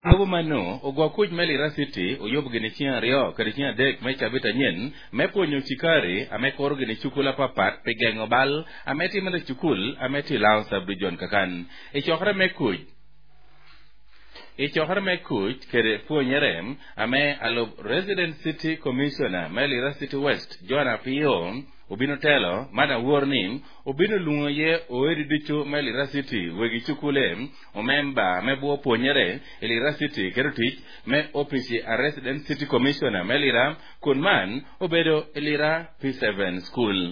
Abu mano ogwa kuj Melira City oyob gini chieng' ariyo kod chieng' adek mecha bita nyen mepuonyo chikari amekoro gini chukula papat pigeng'o bal ameti mende chukul ameti lao subdivision kakan ichokre mekuj kere puonyerem ame alob Resident City Commissioner Melira City West Joanna P.O. obino telo mana warning obino lungo ye oeri dicho Melira City wegi chukule omemba mebuo puonyere Elira City kerutich me ofisi a Resident City Commissioner Melira kunman obedo Elira P7 School.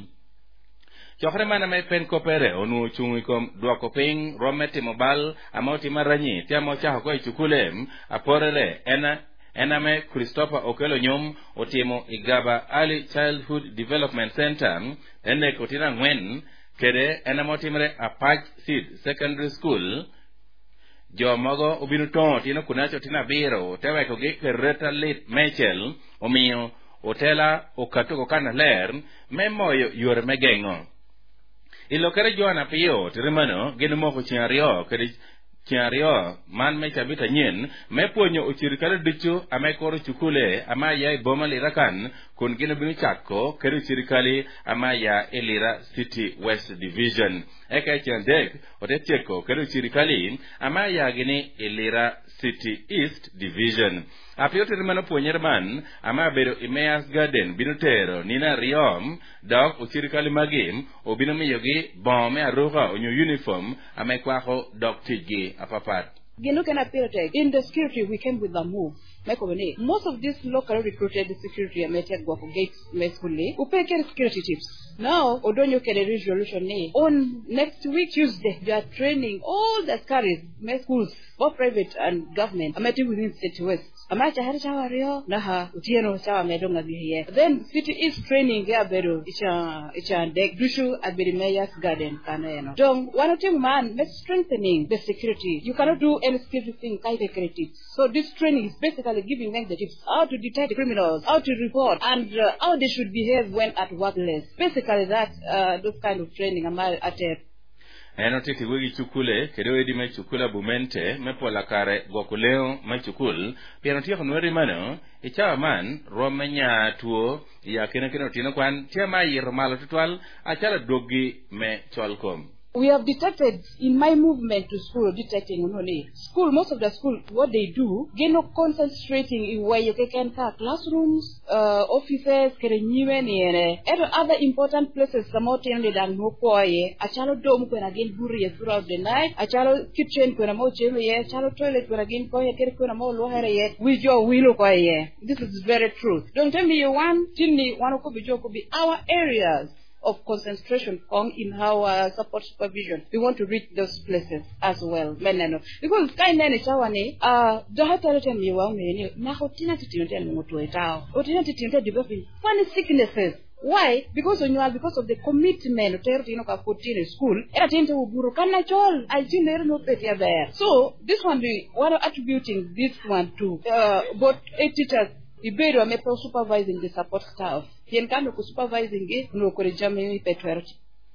Chokre mana me pen kopere onu chungi kom duako ping rometi mobile amauti maranyi tiamo chaho kwa chukule aporele ename Christopher Okelo Nyom otimo Igaba Early Childhood Development Center ene kotina ngwen kede enamotimre Apach Seed Secondary School jo mogo obinu ton tino kunacho tina biro teweko gi kereta lit Mechel omiyo otela okatuko kana ler memoyo yore megengo ilokere Joanna P.O. tirimano gino moko chiario kede chiario man mecha bita nyen mepuonyo uchirikale dicho amekoro chukule amaya iboma lirakan kun gino binu chako kere uchirikali amaya Elira City West Division eka chiandek otecheko kere uchirikali amaya gini Elira City East Division apio tirimano puonyerman ama bedo Emmaus Garden binu tero nina riom dok uchirikali magim obino miyogi bome aruka onyo uniform amekwako dok tigi apapat. In the security, we came with a move. Most of these locally recruited security are met at Guapo Gates Mesculi. We pay security tips. Now, Odonyo Kere resolution. On next week, Tuesday, they are training all the carries, schools, both private and government. I'm meeting within City West. Amacha hari chawario naha utieno chawa medonga bihiye. Then City East training ya bedo icha dek dushu at Emmaus Garden kaneno. Dong one thing man, let's strengthening the security. You cannot do any security thing kind of tips. So this training is basically giving them the tips how to detect criminals, how to report, and how they should behave when at workplace. Basically that those kind of training am at Enotiki wigi chukule kedo edi me chukula bumente mepola kare gwakuleo me chukul pianotia konweri mano ichawa man romenya tuo ya kene tino kwan tiama yiro malo tutwal achala dogi me cholkom. We have detected in my movement to school, detecting school, most of the school, what they do, they not concentrating in where you can classrooms, offices, and other important places. Samotian than no poye, a chalo dome when again bury throughout the night, a chalo kitchen when a mo chimney, a chalo toilet when again poye, when a mo lohere, with your willow poye. This is very true. Don't tell me you one chimney, one could be our areas of concentration in our support supervision. We want to reach those places as well. Because kind of chawane the hotel tell me wa me na hotina titinta ni moto etao. Hotina titinta developing funny sicknesses. Why? Because of the commitment to ka putting in school. Era tinte uburu kana chol. I see no better there. So this one we want attributing this one to both teachers. Ibero amepo supervising the support staff. Yenkano ku supervising it no kore jamii petwerti.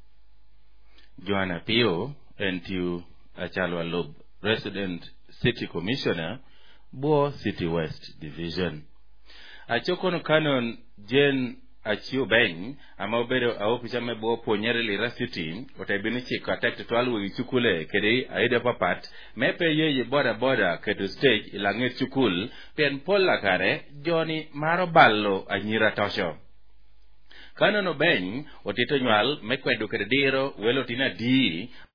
Joanna P.O. NTU Achalwa Lob Resident City Commissioner Bo City West Division. Achokono kanon Jen Achio Beng amaobedo aopicha mebo puonyere Elira City otaibini chika tekte tualu chukule kede aida papat mepe yeye boda keto stage ilange chukul pen pola kare Johnny maro ballo anyira tosho kanono Beng otito nywal mekwedo kede diro welo tina di